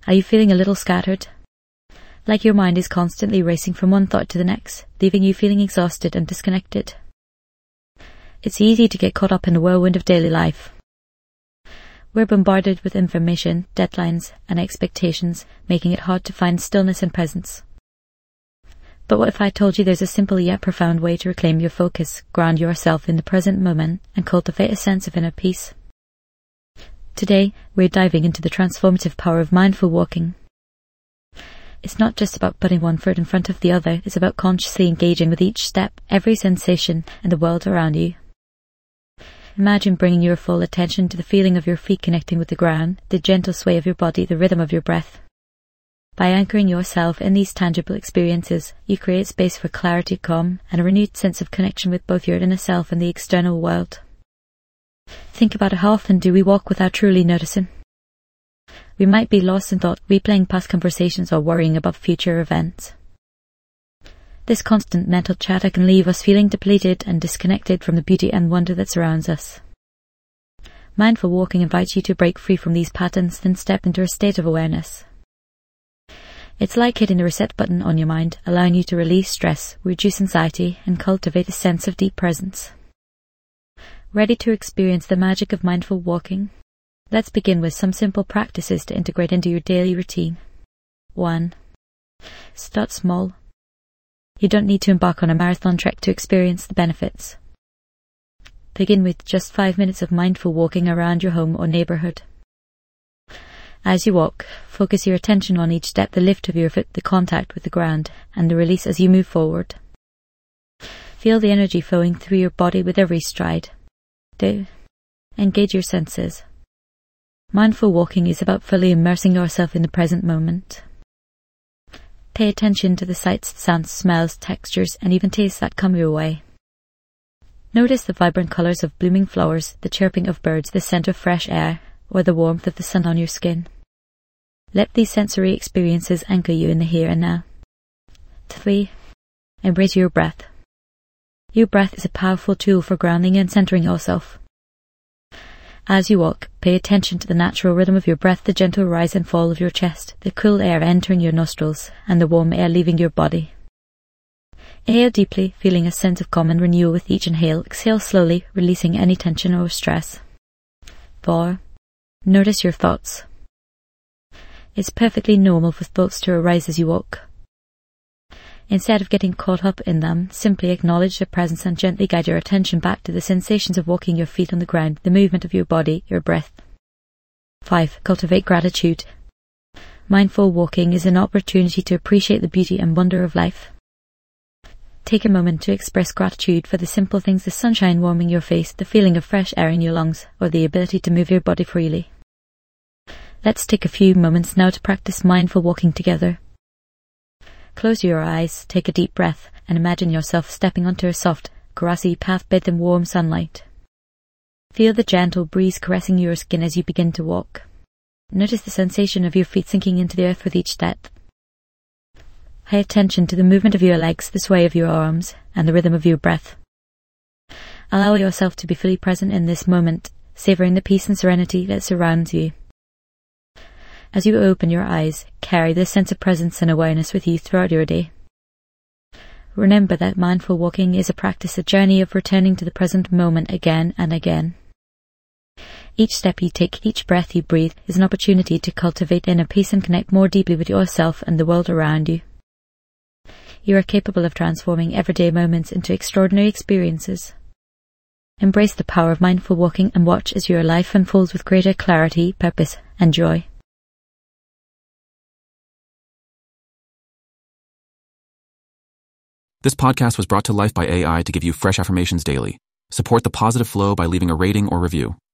Are you feeling a little scattered? Like your mind is constantly racing from one thought to the next, leaving you feeling exhausted and disconnected. It's easy to get caught up in the whirlwind of daily life. We're bombarded with information, deadlines, and expectations, making it hard to find stillness and presence. But what if I told you there's a simple yet profound way to reclaim your focus, ground yourself in the present moment, and cultivate a sense of inner peace? Today, we're diving into the transformative power of mindful walking. It's not just about putting one foot in front of the other, it's about consciously engaging with each step, every sensation, and the world around you. Imagine bringing your full attention to the feeling of your feet connecting with the ground, the gentle sway of your body, the rhythm of your breath. By anchoring yourself in these tangible experiences, you create space for clarity, calm, and a renewed sense of connection with both your inner self and the external world. Think about how often do we walk without truly noticing? We might be lost in thought, replaying past conversations or worrying about future events. This constant mental chatter can leave us feeling depleted and disconnected from the beauty and wonder that surrounds us. Mindful walking invites you to break free from these patterns, then step into a state of awareness. It's like hitting the reset button on your mind, allowing you to release stress, reduce anxiety, and cultivate a sense of deep presence. Ready to experience the magic of mindful walking? Let's begin with some simple practices to integrate into your daily routine. 1. Start small. You don't need to embark on a marathon trek to experience the benefits. Begin with just 5 minutes of mindful walking around your home or neighborhood. As you walk, focus your attention on each step, the lift of your foot, the contact with the ground, and the release as you move forward. Feel the energy flowing through your body with every stride. 2. Engage your senses. Mindful walking is about fully immersing yourself in the present moment. Pay attention to the sights, sounds, smells, textures, and even tastes that come your way. Notice the vibrant colours of blooming flowers, the chirping of birds, the scent of fresh air, or the warmth of the sun on your skin. Let these sensory experiences anchor you in the here and now. 3. Embrace your breath. Your breath is a powerful tool for grounding and centering yourself. As you walk, pay attention to the natural rhythm of your breath, the gentle rise and fall of your chest, the cool air entering your nostrils, and the warm air leaving your body. Inhale deeply, feeling a sense of calm and renewal with each inhale. Exhale slowly, releasing any tension or stress. 4. Notice your thoughts. It's perfectly normal for thoughts to arise as you walk. Instead of getting caught up in them, simply acknowledge their presence and gently guide your attention back to the sensations of walking your feet on the ground, the movement of your body, your breath. 5. Cultivate gratitude. Mindful walking is an opportunity to appreciate the beauty and wonder of life. Take a moment to express gratitude for the simple things: the sunshine warming your face, the feeling of fresh air in your lungs, or the ability to move your body freely. Let's take a few moments now to practice mindful walking together. Close your eyes, take a deep breath, and imagine yourself stepping onto a soft, grassy path bathed in warm sunlight. Feel the gentle breeze caressing your skin as you begin to walk. Notice the sensation of your feet sinking into the earth with each step. Pay attention to the movement of your legs, the sway of your arms, and the rhythm of your breath. Allow yourself to be fully present in this moment, savouring the peace and serenity that surrounds you. As you open your eyes, carry this sense of presence and awareness with you throughout your day. Remember that mindful walking is a practice, a journey of returning to the present moment again and again. Each step you take, each breath you breathe, is an opportunity to cultivate inner peace and connect more deeply with yourself and the world around you. You are capable of transforming everyday moments into extraordinary experiences. Embrace the power of mindful walking and watch as your life unfolds with greater clarity, purpose, and joy. This podcast was brought to life by AI to give you fresh affirmations daily. Support the positive flow by leaving a rating or review.